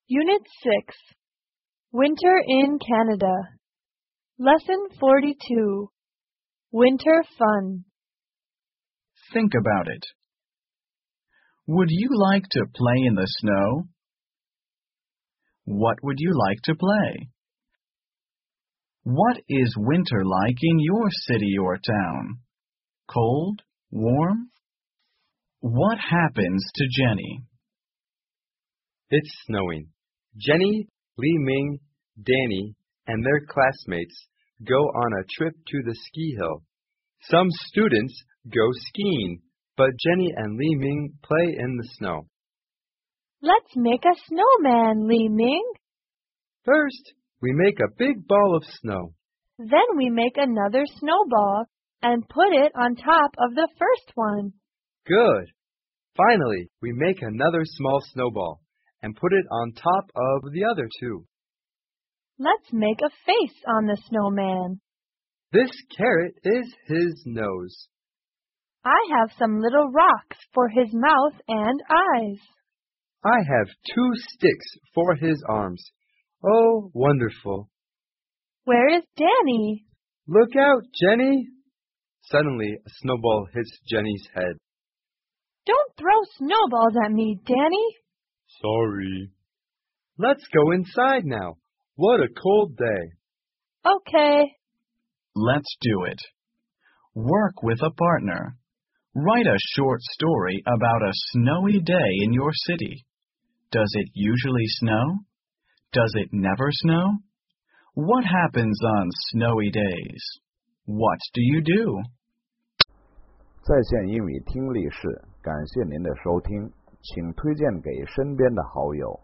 Unit 6, Winter in Canada. Lesson 42, Winter Fun. Think about it. Would you like to play in the snow? What would you like to play? What is winter like in your city or town? Cold? Warm? What happens to Jenny? It's snowing. Jenny, Li Ming, Danny, and their classmates go on a trip to the ski hill. Some students go skiing, but Jenny and Li Ming play in the snow. Let's make a snowman, Li Ming. First, we make a big ball of snow. Then we make another snowball and put it on top of the first one. Good. Finally, we make another small snowball and put it on top of the other two. Let's make a face on the snowman. This carrot is his nose. I have some little rocks for his mouth and eyes. I have 2 sticks for his arms. Oh, wonderful. Where is Danny? Look out, Jenny! Suddenly, a snowball hits Jenny's head. Don't throw snowballs at me, Danny. Sorry. Let's go inside now. What a cold day. Okay. Let's do it. Work with a partner. Write a short story about a snowy day in your city. Does it usually snow? Does it never snow? What happens on snowy days? What do you do? 在线英语听力室，感谢您的收听，请推荐给身边的好友。